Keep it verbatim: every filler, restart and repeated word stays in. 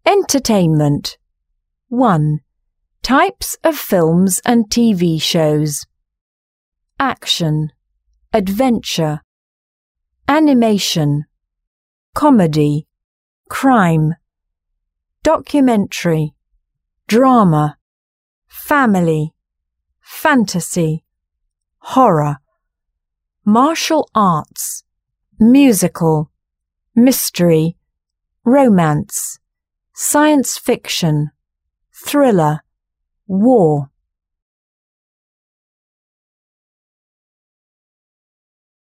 Entertainment. one. Types of films and T V shows. Action, adventure, animation, comedy, crime, documentary, drama, family, fantasy, horror, martial arts, musical, mystery, romance, science fiction, thriller, war.